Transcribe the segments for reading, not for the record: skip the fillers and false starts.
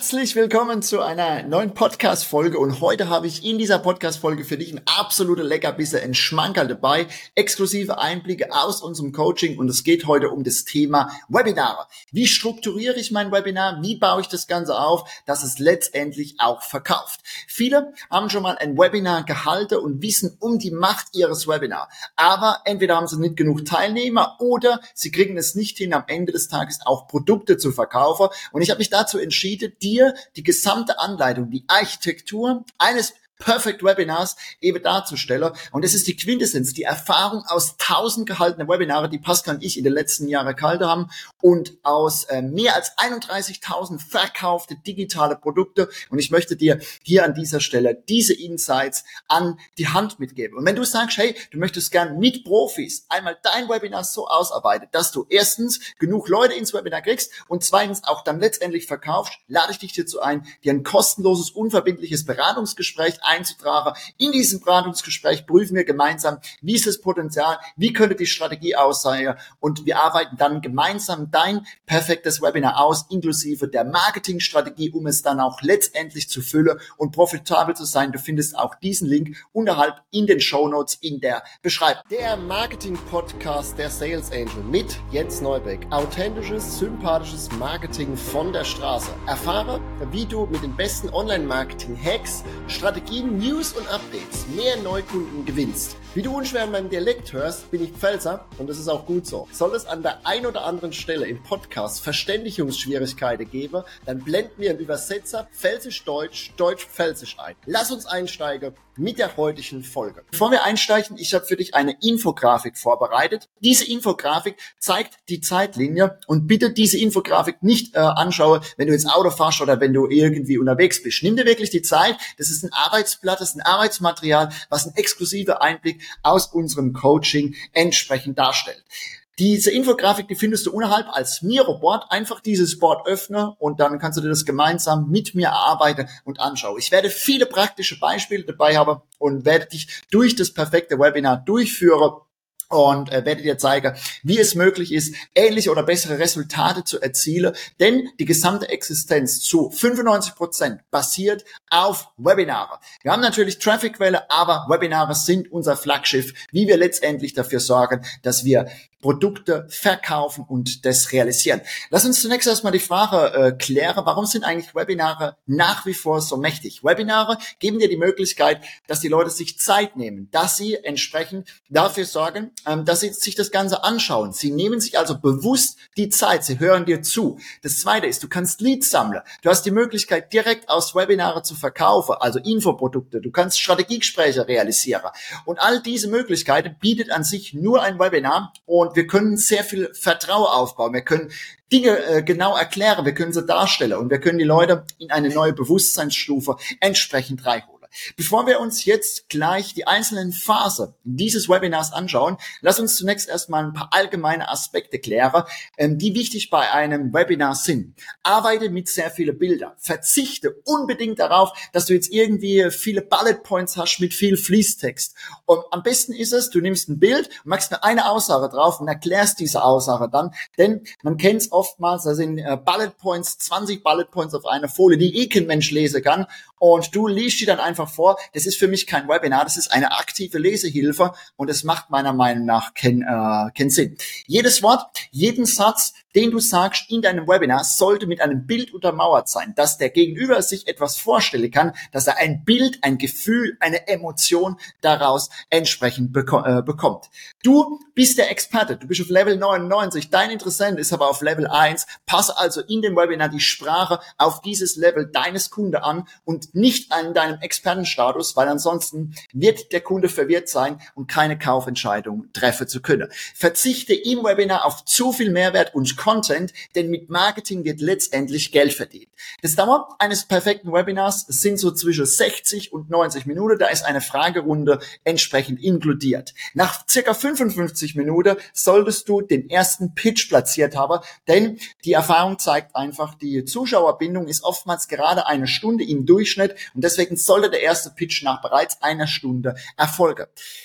Herzlich willkommen zu einer neuen Podcast-Folge und heute habe ich in dieser Podcast-Folge für dich ein absoluter Leckerbissen, ein Schmankerl dabei, exklusive Einblicke aus unserem Coaching und es geht heute um das Thema Webinare. Wie strukturiere ich mein Webinar? Wie baue ich das Ganze auf, dass es letztendlich auch verkauft? Viele haben schon mal ein Webinar gehalten und wissen um die Macht ihres Webinars, aber entweder haben sie nicht genug Teilnehmer oder sie kriegen es nicht hin, am Ende des Tages auch Produkte zu verkaufen und ich habe mich dazu entschieden, dir die gesamte Anleitung, die Architektur eines Perfect Webinars eben darzustellen. Und das ist die Quintessenz, die Erfahrung aus 1000 gehaltenen Webinare, die Pascal und ich in den letzten Jahren gehalten haben und aus mehr als 31.000 verkaufte digitale Produkte. Und ich möchte dir hier an dieser Stelle diese Insights an die Hand mitgeben. Und wenn du sagst, hey, du möchtest gern mit Profis einmal dein Webinar so ausarbeiten, dass du erstens genug Leute ins Webinar kriegst und zweitens auch dann letztendlich verkaufst, lade ich dich hierzu ein, dir ein kostenloses, unverbindliches Beratungsgespräch einzutragen. In diesem Beratungsgespräch prüfen wir gemeinsam, wie ist das Potenzial, wie könnte die Strategie aussehen und wir arbeiten dann gemeinsam dein perfektes Webinar aus, inklusive der Marketingstrategie, um es dann auch letztendlich zu füllen und profitabel zu sein. Du findest auch diesen Link unterhalb in den Shownotes in der Beschreibung. Der Marketing-Podcast der Sales Angel mit Jens Neubeck. Authentisches, sympathisches Marketing von der Straße. Erfahre, wie du mit den besten Online-Marketing-Hacks, Strategien, News und Updates mehr Neukunden gewinnst. Wie du unschwer in meinem Dialekt hörst, bin ich Pfälzer und das ist auch gut so. Soll es an der ein oder anderen Stelle im Podcast Verständigungsschwierigkeiten geben, dann blenden wir einen Übersetzer Pfälzisch-Deutsch, Deutsch-Pfälzisch ein. Lass uns einsteigen mit der heutigen Folge. Bevor wir einsteigen, ich habe für dich eine Infografik vorbereitet. Diese Infografik zeigt die Zeitlinie und bitte diese Infografik nicht anschauen, wenn du ins Auto fährst oder wenn du irgendwie unterwegs bist. Nimm dir wirklich die Zeit. Das ist ein Arbeitsblatt, das ist ein Arbeitsmaterial, was einen exklusiven Einblick aus unserem Coaching entsprechend darstellt. Diese Infografik, die findest du unterhalb als Miro-Board. Einfach dieses Board öffnen und dann kannst du dir das gemeinsam mit mir erarbeiten und anschauen. Ich werde viele praktische Beispiele dabei haben und werde dich durch das perfekte Webinar durchführen und werde dir zeigen, wie es möglich ist, ähnliche oder bessere Resultate zu erzielen, denn die gesamte Existenz zu 95% basiert auf Webinare. Wir haben natürlich Traffic-Quelle, aber Webinare sind unser Flaggschiff, wie wir letztendlich dafür sorgen, dass wir Produkte verkaufen und das realisieren. Lass uns zunächst erstmal die Frage klären, warum sind eigentlich Webinare nach wie vor so mächtig? Webinare geben dir die Möglichkeit, dass die Leute sich Zeit nehmen, dass sie entsprechend dafür sorgen, dass sie sich das Ganze anschauen. Sie nehmen sich also bewusst die Zeit, sie hören dir zu. Das Zweite ist, du kannst Leads sammeln. Du hast die Möglichkeit, direkt aus Webinare zu verkaufen, also Infoprodukte. Du kannst Strategiegespräche realisieren. Und all diese Möglichkeiten bietet an sich nur ein Webinar und wir können sehr viel Vertrauen aufbauen. Wir können Dinge genau erklären, wir können sie darstellen und wir können die Leute in eine neue Bewusstseinsstufe entsprechend reinholen. Bevor wir uns jetzt gleich die einzelnen Phasen dieses Webinars anschauen, lass uns zunächst erstmal ein paar allgemeine Aspekte klären, die wichtig bei einem Webinar sind. Arbeite mit sehr vielen Bildern. Verzichte unbedingt darauf, dass du jetzt irgendwie viele Bullet Points hast mit viel Fließtext. Und am besten ist es, du nimmst ein Bild, machst nur eine Aussage drauf und erklärst diese Aussage dann, denn man kennt es oftmals, da sind Bullet Points, 20 Bullet Points auf einer Folie, die kein Mensch lesen kann und du liest die dann einfach vor. Das ist für mich kein Webinar, das ist eine aktive Lesehilfe und es macht meiner Meinung nach keinen Sinn. Jedes Wort, jeden Satz, den du sagst in deinem Webinar, sollte mit einem Bild untermauert sein, dass der Gegenüber sich etwas vorstellen kann, dass er ein Bild, ein Gefühl, eine Emotion daraus entsprechend bekommt. Du bist der Experte, du bist auf Level 99, dein Interessent ist aber auf Level 1, passe also in dem Webinar die Sprache auf dieses Level deines Kunden an und nicht an deinem Expertenstatus, weil ansonsten wird der Kunde verwirrt sein und keine Kaufentscheidung treffen zu können. Verzichte im Webinar auf zu viel Mehrwert und Content, denn mit Marketing wird letztendlich Geld verdient. Das Dauer eines perfekten Webinars sind so zwischen 60 und 90 Minuten, da ist eine Fragerunde entsprechend inkludiert. Nach circa 55 Minuten solltest du den ersten Pitch platziert haben, denn die Erfahrung zeigt einfach, die Zuschauerbindung ist oftmals gerade eine Stunde im Durchschnitt und deswegen sollte der erste Pitch nach bereits einer Stunde erfolgen.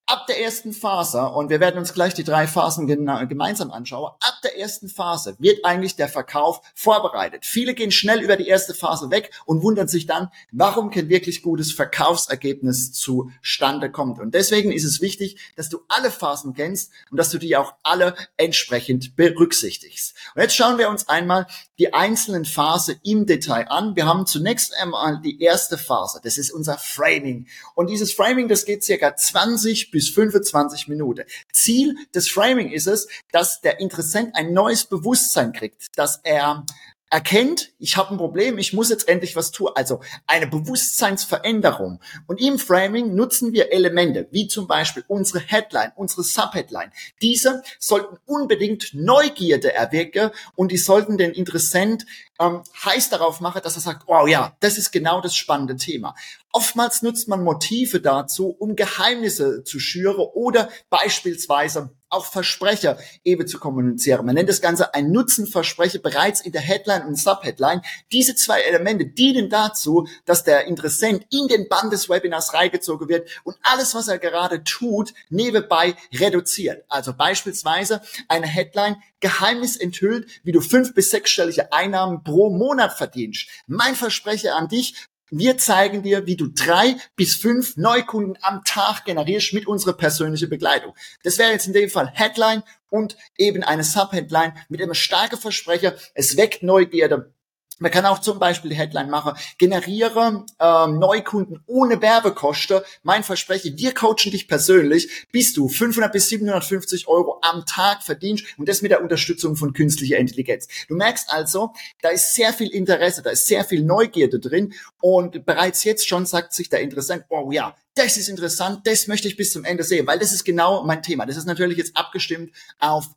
Ab der ersten Phase, und wir werden uns gleich die 3 Phasen gemeinsam anschauen, ab der ersten Phase wird eigentlich der Verkauf vorbereitet. Viele gehen schnell über die erste Phase weg und wundern sich dann, warum kein wirklich gutes Verkaufsergebnis zustande kommt. Und deswegen ist es wichtig, dass du alle Phasen kennst und dass du die auch alle entsprechend berücksichtigst. Und jetzt schauen wir uns einmal die einzelnen Phasen im Detail an. Wir haben zunächst einmal die erste Phase. Das ist unser Framing. Und dieses Framing, das geht circa 20 bis 25 Minuten. Ziel des Framing ist es, dass der Interessent ein neues Bewusstsein kriegt, dass er erkennt, ich habe ein Problem, ich muss jetzt endlich was tun. Also eine Bewusstseinsveränderung. Und im Framing nutzen wir Elemente, wie zum Beispiel unsere Headline, unsere Subheadline. Diese sollten unbedingt Neugierde erwecken und die sollten den Interessent heiß darauf machen, dass er sagt, oh ja, das ist genau das spannende Thema. Oftmals nutzt man Motive dazu, um Geheimnisse zu schüren oder beispielsweise auch Versprecher eben zu kommunizieren. Man nennt das Ganze ein Nutzenversprecher bereits in der Headline und Subheadline. Diese 2 Elemente dienen dazu, dass der Interessent in den Bann des Webinars reingezogen wird und alles, was er gerade tut, nebenbei reduziert. Also beispielsweise eine Headline, Geheimnis enthüllt, wie du 5- bis 6-stellige Einnahmen pro Monat verdienst. Mein Versprechen an dich: Wir zeigen dir, wie du 3 bis 5 Neukunden am Tag generierst mit unserer persönlichen Begleitung. Das wäre jetzt in dem Fall Headline und eben eine Subheadline mit einem starken Versprecher. Es weckt Neugierde. Man kann auch zum Beispiel die Headline machen, generiere Neukunden ohne Werbekosten. Mein Versprechen, wir coachen dich persönlich, bis du 500 bis 750 Euro am Tag verdienst und das mit der Unterstützung von künstlicher Intelligenz. Du merkst also, da ist sehr viel Interesse, da ist sehr viel Neugierde drin und bereits jetzt schon sagt sich der Interessent, oh ja, das ist interessant, das möchte ich bis zum Ende sehen, weil das ist genau mein Thema. Das ist natürlich jetzt abgestimmt auf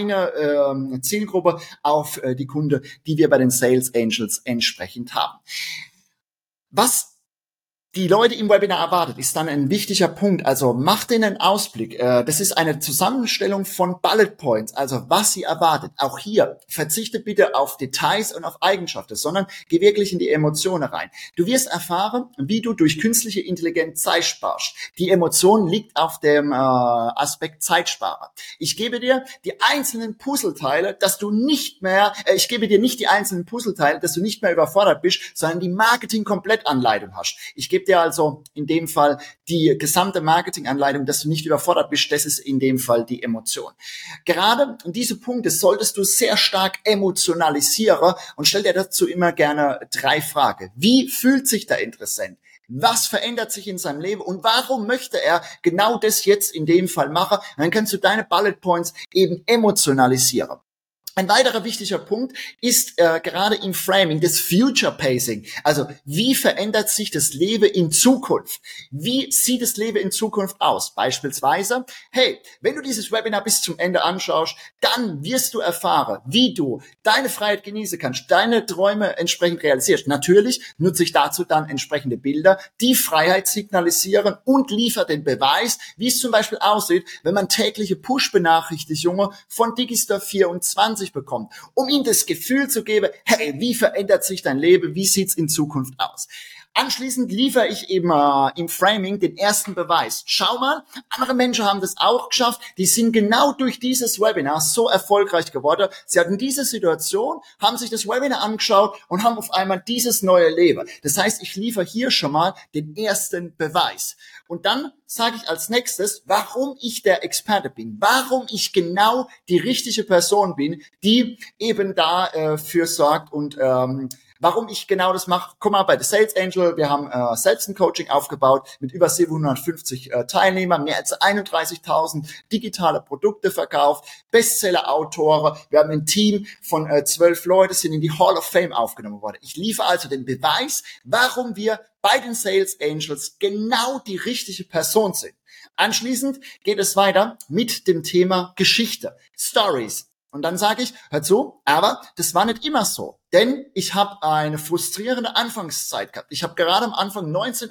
meine Zielgruppe, auf die Kunden, die wir bei den Sales Angels entsprechend haben. Was die Leute im Webinar erwartet, ist dann ein wichtiger Punkt. Also macht ihnen einen Ausblick. Das ist eine Zusammenstellung von Bullet Points, also was sie erwartet. Auch hier, verzichte bitte auf Details und auf Eigenschaften, sondern geh wirklich in die Emotionen rein. Du wirst erfahren, wie du durch künstliche Intelligenz Zeit sparst. Die Emotion liegt auf dem Aspekt Zeitsparer. Ich gebe dir die einzelnen Puzzleteile, dass du nicht mehr, ich gebe dir nicht die einzelnen Puzzleteile, dass du nicht mehr überfordert bist, sondern die Marketing-Komplettanleitung hast. Ich gebe dir also in dem Fall die gesamte Marketinganleitung, dass du nicht überfordert bist. Das ist in dem Fall die Emotion. Gerade diese Punkte solltest du sehr stark emotionalisieren und stell dir dazu immer gerne 3 Fragen. Wie fühlt sich der Interessent? Was verändert sich in seinem Leben und warum möchte er genau das jetzt in dem Fall machen? Und dann kannst du deine Bullet Points eben emotionalisieren. Ein weiterer wichtiger Punkt ist gerade im Framing das Future Pacing. Also wie verändert sich das Leben in Zukunft? Wie sieht das Leben in Zukunft aus? Beispielsweise, hey, wenn du dieses Webinar bis zum Ende anschaust, dann wirst du erfahren, wie du deine Freiheit genießen kannst, deine Träume entsprechend realisierst. Natürlich nutze ich dazu dann entsprechende Bilder, die Freiheit signalisieren und liefere den Beweis, wie es zum Beispiel aussieht, wenn man tägliche Push-Benachrichtigungen von Digistore 24 bekommt, um ihm das Gefühl zu geben, hey, wie verändert sich dein Leben, wie sieht's in Zukunft aus? Anschließend liefere ich eben im Framing den ersten Beweis. Schau mal, andere Menschen haben das auch geschafft. Die sind genau durch dieses Webinar so erfolgreich geworden. Sie hatten diese Situation, haben sich das Webinar angeschaut und haben auf einmal dieses neue Leben. Das heißt, ich liefere hier schon mal den ersten Beweis. Und dann sage ich als nächstes, warum ich der Experte bin, warum ich genau die richtige Person bin, die eben dafür sorgt und warum ich genau das mache. Guck mal, bei The Sales Angel, wir haben selbst ein Coaching aufgebaut mit über 750 Teilnehmern, mehr als 31.000 digitale Produkte verkauft, Bestseller-Autoren. Wir haben ein Team von 12 Leuten, sind in die Hall of Fame aufgenommen worden. Ich liefere also den Beweis, warum wir bei den Sales Angels genau die richtige Person sind. Anschließend geht es weiter mit dem Thema Geschichte, Stories. Und dann sage ich, hör zu, aber das war nicht immer so. Denn ich habe eine frustrierende Anfangszeit gehabt. Ich habe gerade am Anfang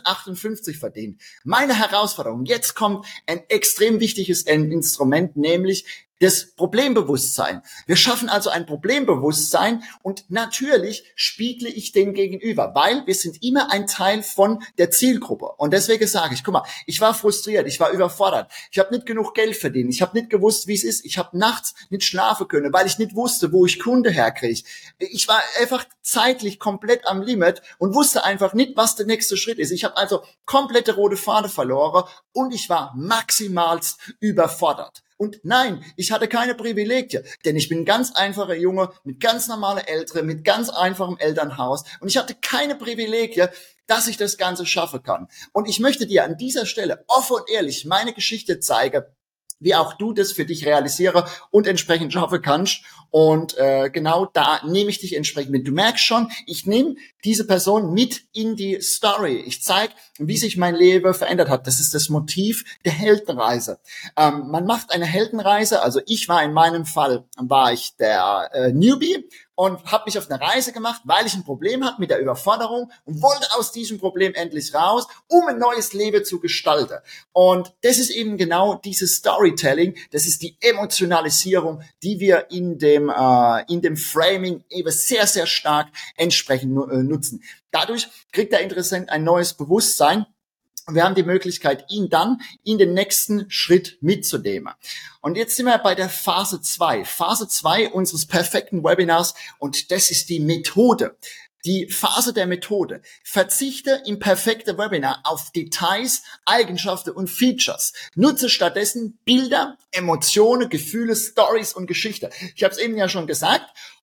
1958 verdient. Meine Herausforderung, jetzt kommt ein extrem wichtiges Instrument, nämlich das Problembewusstsein. Wir schaffen also ein Problembewusstsein und natürlich spiegle ich dem gegenüber, weil wir sind immer ein Teil von der Zielgruppe. Und deswegen sage ich, guck mal, ich war frustriert, ich war überfordert, ich habe nicht genug Geld verdient, ich habe nicht gewusst, wie es ist, ich habe nachts nicht schlafen können, weil ich nicht wusste, wo ich Kunde herkriege. Ich war einfach zeitlich komplett am Limit und wusste einfach nicht, was der nächste Schritt ist. Ich habe also komplette rote Faden verloren und ich war maximalst überfordert. Und nein, ich hatte keine Privilegien, denn ich bin ein ganz einfacher Junge mit ganz normalen Eltern, mit ganz einfachem Elternhaus und ich hatte keine Privilegien, dass ich das Ganze schaffen kann. Und ich möchte dir an dieser Stelle offen und ehrlich meine Geschichte zeigen, wie auch du das für dich realisiere und entsprechend schaffen kannst. Und genau da nehme ich dich entsprechend mit. Du merkst schon, ich nehme diese Person mit in die Story. Ich zeige, wie sich mein Leben verändert hat. Das ist das Motiv der Heldenreise. Man macht eine Heldenreise. Also ich war in meinem Fall, war ich der Newbie und habe mich auf eine Reise gemacht, weil ich ein Problem hatte mit der Überforderung und wollte aus diesem Problem endlich raus, um ein neues Leben zu gestalten. Und das ist eben genau dieses Storytelling, das ist die Emotionalisierung, die wir in dem Framing eben sehr, sehr stark entsprechend nutzen. Dadurch kriegt der Interessent ein neues Bewusstsein. Wir haben die Möglichkeit, ihn dann in den nächsten Schritt mitzunehmen. Und jetzt sind wir bei der Phase 2. Phase 2 unseres perfekten Webinars und das ist die Methode. Die Phase der Methode. Verzichte im perfekten Webinar auf Details, Eigenschaften und Features. Nutze stattdessen Bilder, Emotionen, Gefühle, Stories und Geschichte. Ich habe es eben ja schon gesagt,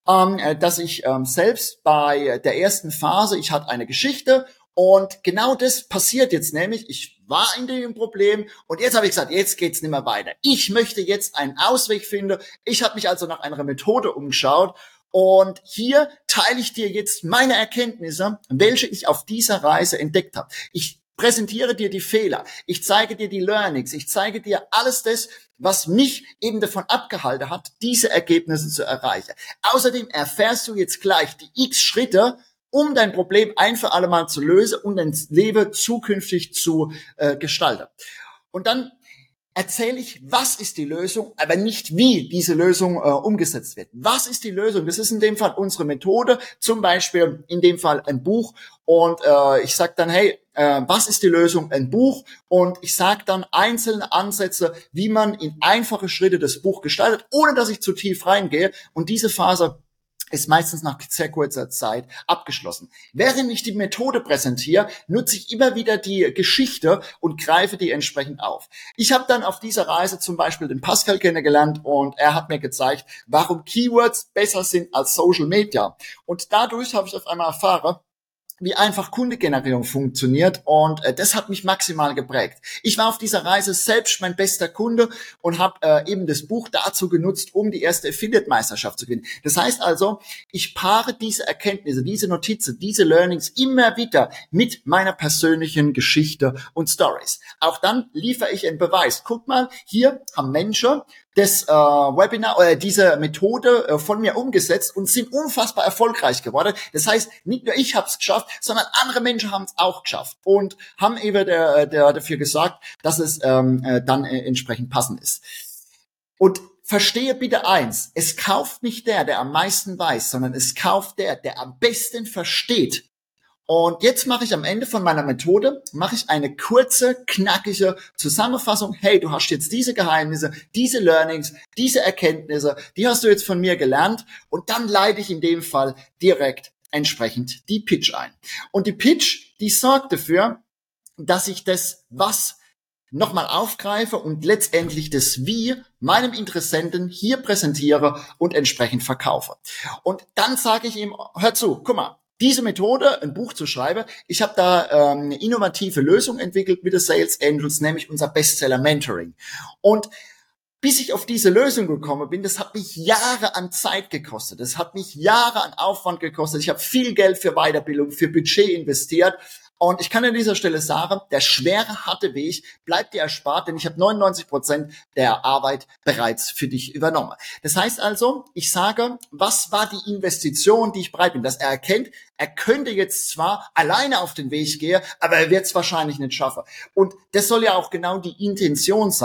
dass ich selbst bei der ersten Phase, ich hatte eine Geschichte. Und genau das passiert jetzt nämlich. Ich war in dem Problem und jetzt habe ich gesagt, jetzt geht's nicht mehr weiter. Ich möchte jetzt einen Ausweg finden. Ich habe mich also nach einer Methode umgeschaut und hier teile ich dir jetzt meine Erkenntnisse, welche ich auf dieser Reise entdeckt habe. Ich präsentiere dir die Fehler, ich zeige dir die Learnings, ich zeige dir alles das, was mich eben davon abgehalten hat, diese Ergebnisse zu erreichen. Außerdem erfährst du jetzt gleich die X Schritte, um dein Problem ein für alle Mal zu lösen und dein Leben zukünftig zu gestalten. Und dann erzähle ich, was ist die Lösung, aber nicht, wie diese Lösung umgesetzt wird. Was ist die Lösung? Das ist in dem Fall unsere Methode, zum Beispiel in dem Fall ein Buch. Und ich sage dann, hey, was ist die Lösung? Ein Buch. Und ich sage dann einzelne Ansätze, wie man in einfache Schritte das Buch gestaltet, ohne dass ich zu tief reingehe. Und diese Phase ist meistens nach sehr kurzer Zeit abgeschlossen. Während ich die Methode präsentiere, nutze ich immer wieder die Geschichte und greife die entsprechend auf. Ich habe dann auf dieser Reise zum Beispiel den Pascal kennengelernt und er hat mir gezeigt, warum Keywords besser sind als Social Media. Und dadurch habe ich auf einmal erfahren, wie einfach Kundengenerierung funktioniert und das hat mich maximal geprägt. Ich war auf dieser Reise selbst mein bester Kunde und habe eben das Buch dazu genutzt, um die erste Affiliate-Meisterschaft zu gewinnen. Das heißt also, ich paare diese Erkenntnisse, diese Notizen, diese Learnings immer wieder mit meiner persönlichen Geschichte und Stories. Auch dann liefere ich einen Beweis. Guck mal, hier haben Menschen das Webinar oder diese Methode von mir umgesetzt und sind unfassbar erfolgreich geworden. Das heißt, nicht nur ich habe es geschafft, sondern andere Menschen haben es auch geschafft und haben eben dafür gesorgt, dass es dann entsprechend passend ist. Und verstehe bitte eins, es kauft nicht der am meisten weiß, sondern es kauft der am besten versteht. Und jetzt mache ich am Ende von meiner Methode, mache ich eine kurze, knackige Zusammenfassung. Hey, du hast jetzt diese Geheimnisse, diese Learnings, diese Erkenntnisse, die hast du jetzt von mir gelernt. Und dann leite ich in dem Fall direkt entsprechend die Pitch ein. Und die Pitch, die sorgt dafür, dass ich das Was nochmal aufgreife und letztendlich das Wie meinem Interessenten hier präsentiere und entsprechend verkaufe. Und dann sage ich ihm, hör zu, guck mal, diese Methode, ein Buch zu schreiben, ich habe da eine innovative Lösung entwickelt mit den Sales Angels, nämlich unser Bestseller Mentoring. Und bis ich auf diese Lösung gekommen bin, das hat mich Jahre an Zeit gekostet, das hat mich Jahre an Aufwand gekostet, ich habe viel Geld für Weiterbildung, für Budget investiert. Und ich kann an dieser Stelle sagen, der schwere, harte Weg bleibt dir erspart, denn ich habe 99% der Arbeit bereits für dich übernommen. Das heißt also, ich sage, was war die Investition, die ich bereit bin, dass er erkennt, er könnte jetzt zwar alleine auf den Weg gehen, aber er wird es wahrscheinlich nicht schaffen. Und das soll ja auch genau die Intention sein,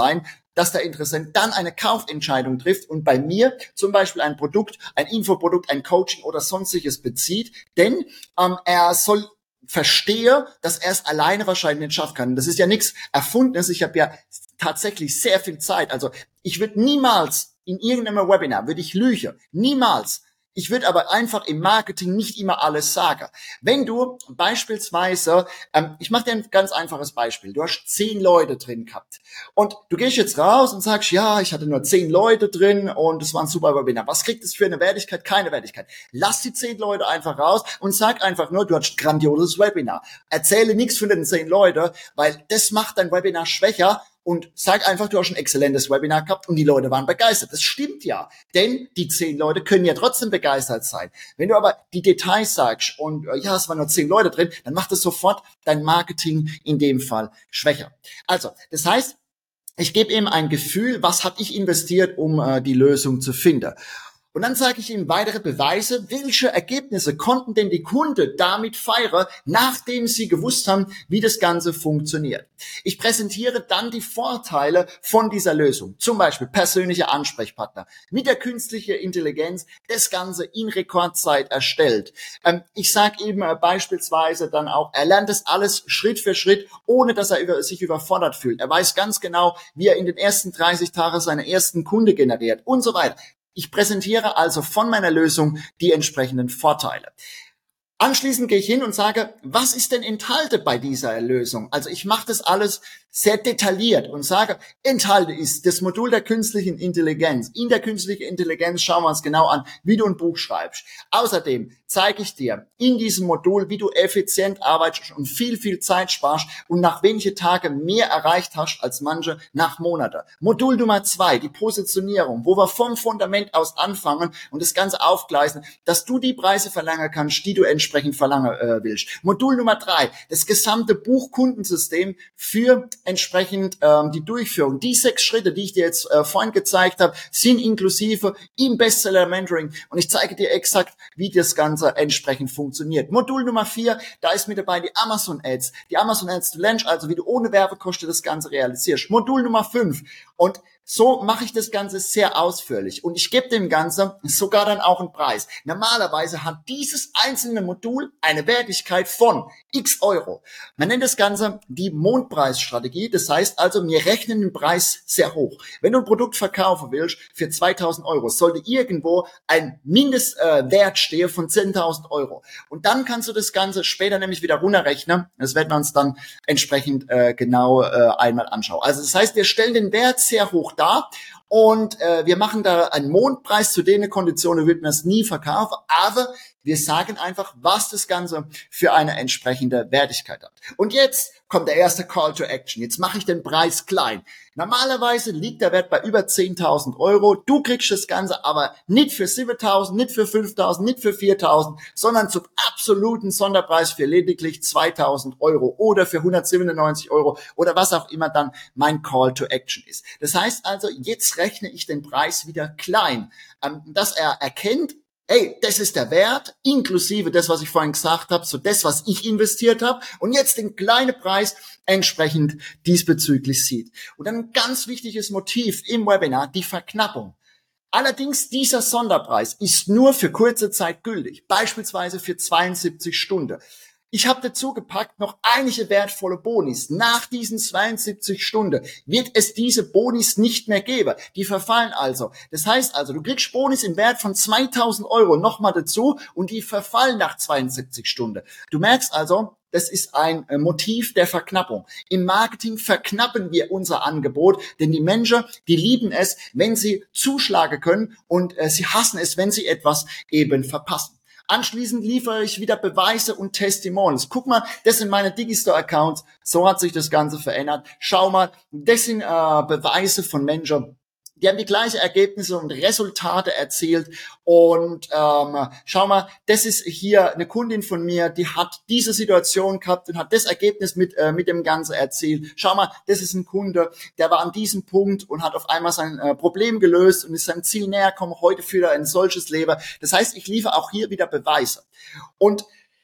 dass der Interessent dann eine Kaufentscheidung trifft und bei mir zum Beispiel ein Produkt, ein Infoprodukt, ein Coaching oder sonstiges bezieht, denn er soll verstehe, dass er es alleine wahrscheinlich nicht schaffen kann. Das ist ja nichts Erfundenes. Ich habe ja tatsächlich sehr viel Zeit. Also ich würde niemals in irgendeinem Webinar, würde ich lügen. Niemals. Ich würde aber einfach im Marketing nicht immer alles sagen. Wenn du beispielsweise, ich mache dir ein ganz einfaches Beispiel. Du hast 10 Leute drin gehabt und du gehst jetzt raus und sagst, ja, ich hatte nur 10 Leute drin und es war ein super Webinar. Was kriegt es für eine Wertigkeit? Keine Wertigkeit. Lass die 10 Leute einfach raus und sag einfach nur, du hast ein grandioses Webinar. Erzähle nichts von den 10 Leuten, weil das macht dein Webinar schwächer. Und sag einfach, du hast ein exzellentes Webinar gehabt und die Leute waren begeistert. Das stimmt ja, denn die 10 Leute können ja trotzdem begeistert sein. Wenn du aber die Details sagst und ja, es waren nur 10 Leute drin, dann macht es sofort dein Marketing in dem Fall schwächer. Also, das heißt, ich gebe ihm ein Gefühl, was habe ich investiert, um die Lösung zu finden. Und dann sage ich ihm weitere Beweise, welche Ergebnisse konnten denn die Kunden damit feiern, nachdem sie gewusst haben, wie das Ganze funktioniert. Ich präsentiere dann die Vorteile von dieser Lösung, zum Beispiel persönlicher Ansprechpartner, mit der künstlichen Intelligenz das Ganze in Rekordzeit erstellt. Ich sage eben beispielsweise dann auch, er lernt das alles Schritt für Schritt, ohne dass er sich überfordert fühlt. Er weiß ganz genau, wie er in den ersten 30 Tagen seine ersten Kunde generiert und so weiter. Ich präsentiere also von meiner Lösung die entsprechenden Vorteile. Anschließend gehe ich hin und sage, was ist denn enthalten bei dieser Lösung? Also ich mache das alles sehr detailliert und sage, enthalten ist das Modul der künstlichen Intelligenz. In der künstlichen Intelligenz schauen wir uns genau an, wie du ein Buch schreibst. Außerdem zeige ich dir in diesem Modul, wie du effizient arbeitest und viel Zeit sparst und nach wenigen Tagen mehr erreicht hast als manche nach Monaten. Modul Nummer 2, die Positionierung, wo wir vom Fundament aus anfangen und das Ganze aufgleisen, dass du die Preise verlangen kannst, die du entsprechend verlangen willst. Modul Nummer 3, das gesamte Buchkundensystem für entsprechend die Durchführung. Die 6 Schritte, die ich dir jetzt vorhin gezeigt habe, sind inklusive im Bestseller Mentoring und ich zeige dir exakt, wie das Ganze entsprechend funktioniert. Modul Nummer 4, da ist mit dabei die Amazon Ads. Die Amazon Ads, du lernst also, wie du ohne Werbekosten das Ganze realisierst. Modul Nummer 5 und so mache ich das Ganze sehr ausführlich und ich gebe dem Ganzen sogar dann auch einen Preis. Normalerweise hat dieses einzelne Modul eine Wertigkeit von x Euro. Man nennt das Ganze die Mondpreisstrategie. Das heißt also, wir rechnen den Preis sehr hoch. Wenn du ein Produkt verkaufen willst für 2.000 Euro, sollte irgendwo ein Mindestwert stehen von 10.000 Euro. Und dann kannst du das Ganze später nämlich wieder runterrechnen. Das werden wir uns dann entsprechend genau einmal anschauen. Also das heißt, wir stellen den Wert sehr hoch dar und wir machen da einen Mondpreis. Zu den Konditionen wird man es nie verkaufen, aber wir sagen einfach, was das Ganze für eine entsprechende Wertigkeit hat. Und jetzt kommt der erste Call to Action. Jetzt mache ich den Preis klein. Normalerweise liegt der Wert bei über 10.000 Euro. Du kriegst das Ganze aber nicht für 7.000, nicht für 5.000, nicht für 4.000, sondern zum absoluten Sonderpreis für lediglich 2.000 Euro oder für 197 Euro oder was auch immer dann mein Call to Action ist. Das heißt also, jetzt rechne ich den Preis wieder klein, dass er erkennt, hey, das ist der Wert, inklusive das, was ich vorhin gesagt habe, so das, was ich investiert habe und jetzt den kleinen Preis entsprechend diesbezüglich sieht. Und dann ein ganz wichtiges Motiv im Webinar, die Verknappung. Allerdings dieser Sonderpreis ist nur für kurze Zeit gültig, beispielsweise für 72 Stunden. Ich habe dazu gepackt noch einige wertvolle Bonis. Nach diesen 72 Stunden wird es diese Bonis nicht mehr geben. Die verfallen also. Das heißt also, du kriegst Bonis im Wert von 2.000 Euro nochmal dazu und die verfallen nach 72 Stunden. Du merkst also, das ist ein Motiv der Verknappung. Im Marketing verknappen wir unser Angebot, denn die Menschen, die lieben es, wenn sie zuschlagen können und sie hassen es, wenn sie etwas eben verpassen. Anschließend liefere ich wieder Beweise und Testimonials. Guck mal, das sind meine Digistore-Accounts. So hat sich das Ganze verändert. Schau mal, das sind Beweise von Menschen, die haben die gleichen Ergebnisse und Resultate erzielt. Und schau mal, das ist hier eine Kundin von mir, die hat diese Situation gehabt und hat das Ergebnis mit dem Ganzen erzielt. Schau mal, das ist ein Kunde, der war an diesem Punkt und hat auf einmal sein Problem gelöst und ist seinem Ziel näher gekommen. Heute führt er ein solches Leben. Das heißt, ich liefere auch hier wieder Beweise. Und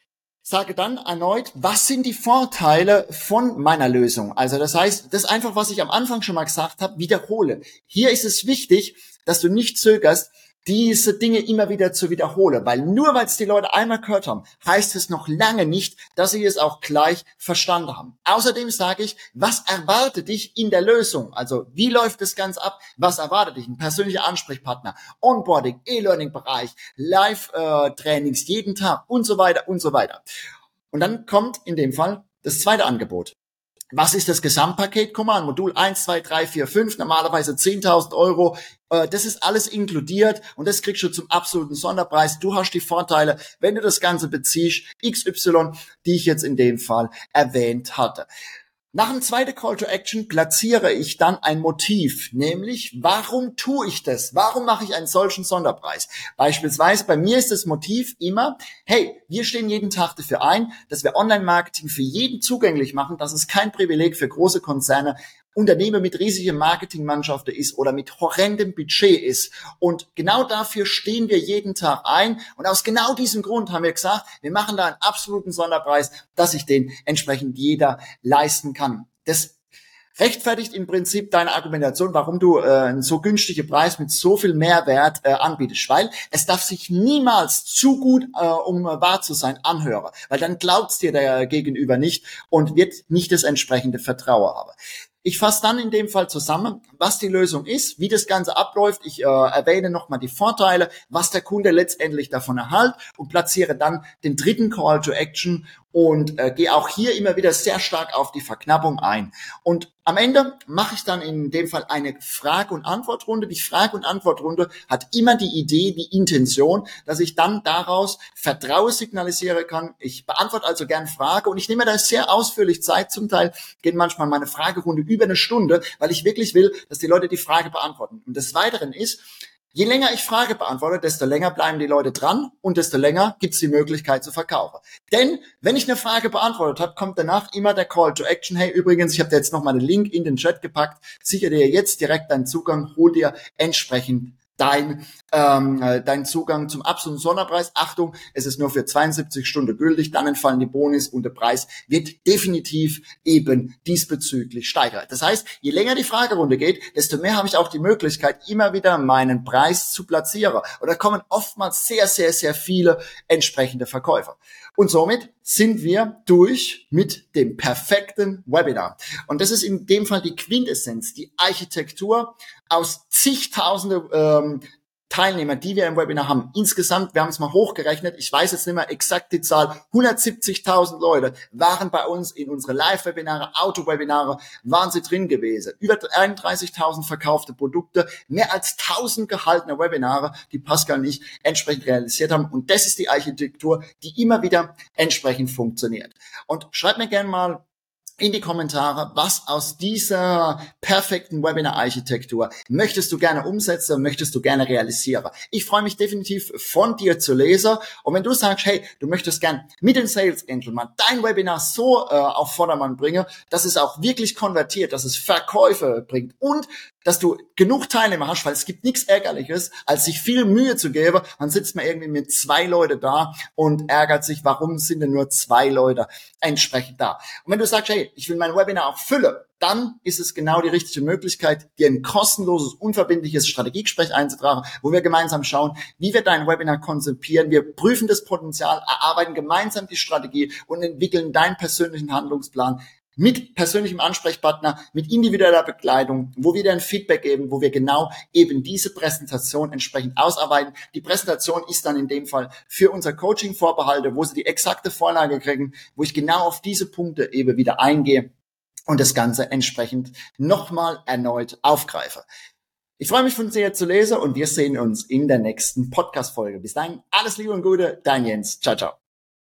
sage dann erneut, was sind die Vorteile von meiner Lösung? Also das heißt, das ist einfach, was ich am Anfang schon mal gesagt habe, wiederhole. Hier ist es wichtig, dass du nicht zögerst, diese Dinge immer wieder zu wiederholen, weil nur weil es die Leute einmal gehört haben, heißt es noch lange nicht, dass sie es auch gleich verstanden haben. Außerdem sage ich, was erwartet dich in der Lösung? Also wie läuft das Ganze ab? Was erwartet dich? Ein persönlicher Ansprechpartner, Onboarding, E-Learning-Bereich, Live-Trainings jeden Tag und so weiter und so weiter. Und dann kommt in dem Fall das zweite Angebot. Was ist das Gesamtpaket? Guck mal, Modul 1, 2, 3, 4, 5, normalerweise 10.000 Euro. Das ist alles inkludiert und das kriegst du zum absoluten Sonderpreis. Du hast die Vorteile, wenn du das Ganze beziehst, XY, die ich jetzt in dem Fall erwähnt hatte. Nach dem zweiten Call to Action platziere ich dann ein Motiv, nämlich warum tue ich das? Warum mache ich einen solchen Sonderpreis? Beispielsweise bei mir ist das Motiv immer, hey, wir stehen jeden Tag dafür ein, dass wir Online-Marketing für jeden zugänglich machen. Das ist kein Privileg für große Konzerne, Unternehmen mit riesigen Marketingmannschaften ist oder mit horrendem Budget ist. Und genau dafür stehen wir jeden Tag ein. Und aus genau diesem Grund haben wir gesagt, wir machen da einen absoluten Sonderpreis, dass sich den entsprechend jeder leisten kann. Das rechtfertigt im Prinzip deine Argumentation, warum du einen so günstigen Preis mit so viel Mehrwert anbietest, weil es darf sich niemals zu gut, um wahr zu sein, anhören, weil dann glaubt's dir der Gegenüber nicht und wird nicht das entsprechende Vertrauen haben. Ich fasse dann in dem Fall zusammen, was die Lösung ist, wie das Ganze abläuft. Ich erwähne nochmal die Vorteile, was der Kunde letztendlich davon erhält und platziere dann den dritten Call to Action und gehe auch hier immer wieder sehr stark auf die Verknappung ein. Und am Ende mache ich dann in dem Fall eine Frage- und Antwortrunde. Die Frage- und Antwortrunde hat immer die Idee, die Intention, dass ich dann daraus Vertrauen signalisieren kann. Ich beantworte also gern Frage und ich nehme da sehr ausführlich Zeit. Zum Teil geht manchmal meine Fragerunde über eine Stunde, weil ich wirklich will, dass die Leute die Frage beantworten. Und des Weiteren ist, je länger ich Frage beantworte, desto länger bleiben die Leute dran und desto länger gibt es die Möglichkeit zu verkaufen. Denn wenn ich eine Frage beantwortet habe, kommt danach immer der Call to Action. Hey, übrigens, ich habe dir jetzt nochmal den Link in den Chat gepackt. Sichere dir jetzt direkt deinen Zugang, hol dir entsprechend dein Zugang zum absoluten Sonderpreis. Achtung, es ist nur für 72 Stunden gültig, dann entfallen die Bonis und der Preis wird definitiv eben diesbezüglich steigern. Das heißt, je länger die Fragerunde geht, desto mehr habe ich auch die Möglichkeit, immer wieder meinen Preis zu platzieren. Und da kommen oftmals sehr, sehr, sehr viele entsprechende Verkäufer. Und somit sind wir durch mit dem perfekten Webinar. Und das ist in dem Fall die Quintessenz, die Architektur aus zigtausende Teilnehmer, die wir im Webinar haben. Insgesamt, wir haben es mal hochgerechnet, ich weiß jetzt nicht mehr exakt die Zahl, 170.000 Leute waren bei uns in unsere Live-Webinare, Auto-Webinare, waren sie drin gewesen. Über 31.000 verkaufte Produkte, mehr als 1.000 gehaltene Webinare, die Pascal und ich entsprechend realisiert haben. Und das ist die Architektur, die immer wieder entsprechend funktioniert. Und schreibt mir gerne mal in die Kommentare, was aus dieser perfekten Webinar-Architektur möchtest du gerne umsetzen, möchtest du gerne realisieren. Ich freue mich definitiv von dir zu lesen und wenn du sagst, hey, du möchtest gern mit den Sales Angel mal dein Webinar so auf Vordermann bringen, dass es auch wirklich konvertiert, dass es Verkäufe bringt und dass du genug Teilnehmer hast, weil es gibt nichts Ärgerliches, als sich viel Mühe zu geben. Dann sitzt man irgendwie mit 2 Leute da und ärgert sich, warum sind denn nur 2 Leute entsprechend da. Und wenn du sagst, hey, ich will mein Webinar auch füllen, dann ist es genau die richtige Möglichkeit, dir ein kostenloses, unverbindliches Strategiegespräch einzutragen, wo wir gemeinsam schauen, wie wir dein Webinar konzipieren. Wir prüfen das Potenzial, erarbeiten gemeinsam die Strategie und entwickeln deinen persönlichen Handlungsplan mit persönlichem Ansprechpartner, mit individueller Begleitung, wo wir dann Feedback geben, wo wir genau eben diese Präsentation entsprechend ausarbeiten. Die Präsentation ist dann in dem Fall für unser Coaching vorbehalten, wo Sie die exakte Vorlage kriegen, wo ich genau auf diese Punkte eben wieder eingehe und das Ganze entsprechend nochmal erneut aufgreife. Ich freue mich von dir zu lesen und wir sehen uns in der nächsten Podcast-Folge. Bis dahin, alles Liebe und Gute, dein Jens. Ciao, ciao.